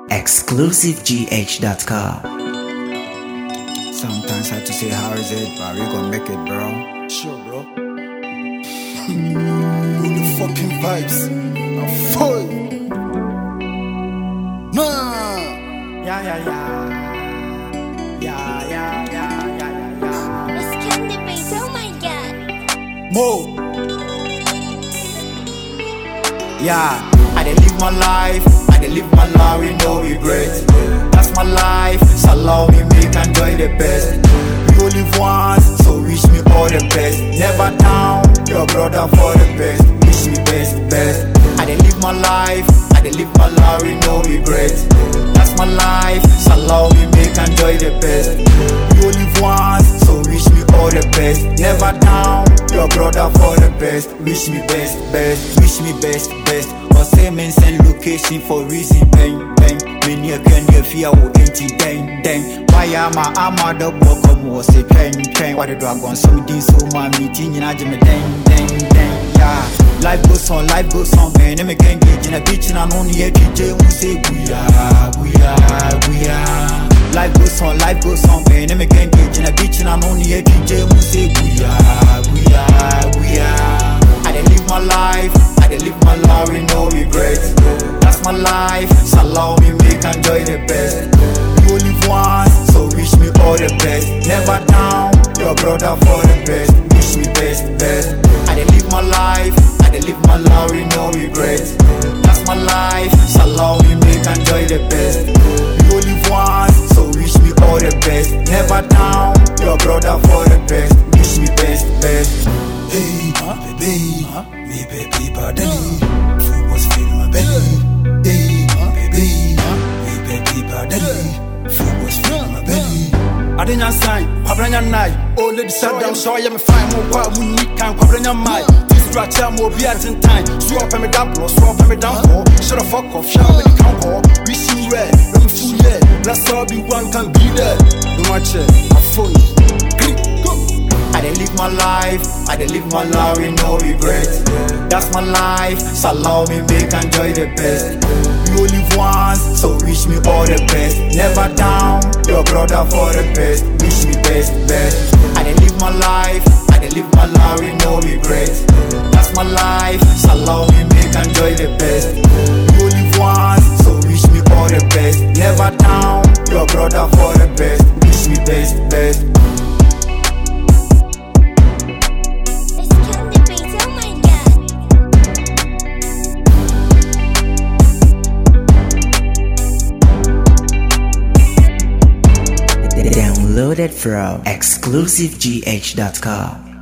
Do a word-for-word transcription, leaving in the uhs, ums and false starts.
exclusive g h dot com. Sometimes I have to say, how is it? But we gonna make it, bro. Sure, bro. All the fucking vibes. I'm full. Nah. Yeah, yeah, yeah. Yeah, yeah, yeah, yeah, yeah. It's Candy Bass, oh my god. Mo. Yeah, I dey live my life. I dey live my life with no regret. That's my life. So allow me make enjoy the best. We only live once, so wish me all the best. Never down, your brother for the best. Wish me best, best. I dey live my life. I dey live my life with no regret. That's my life. So allow me make enjoy the best. We only live once, so wish me all the best. Never down, your brother for the best. Wish me best, best. Wish me best, best. Or say men send location for reason, bang, bang. Many a can you fear who ain't it, dang, dang. Why am I, I'm out the book of more, say, train, train. What the dragon, so this, so my meeting, and I jam a dang, dang, dang, yeah. Life goes on, life goes on, man. I'm a gang gauge in a beach, and I'm only a D J who say, we are, we are, we are. Life goes on, life goes on, man. I'm a gang gauge in a beach, and I'm only a D J who say, we are, we are, we are. I dey live my life, I dey live my life with no regrets. That's my life, so allow me make enjoy the best. We only live once, so wish me all the best. Never down, your brother for the best. Wish me best, best. I dey live my life, I dey live my life with no regrets. That's my life, so allow me make enjoy the best. We only live once, so wish me all the best. Never down, your brother for the best. Wish me best, best. Hey, huh? Baby, huh? Me baby, pardon. Food was filling my belly. Hey, huh? Baby, huh? Me baby, pardon. Food was filling my belly. I didn't sign, Pabranya night. Oh, lady sat down, so I am fine. More wild, we need time, Pabranya mic. This stretch, I'm more beers in time. Swap me down, blow, swap me down, for. Shut the fuck off, shout me the count, for. We see red, let me fool, yeah. Let's all be one, can be there. No watch it, I'm full. I dey live my life, I dey live my life with no regrets. That's my life, so allow me make enjoy the best. We only live once, so wish me all the best. Never down, your brother for the best. Wish me best, best. I dey live my life, I dey live my life with no regrets. That's my life, so allow me make enjoy the best. We only live once, so wish me all the best. Never down, your brother for the best. Wish me best, best. Downloaded from exclusive g h dot com.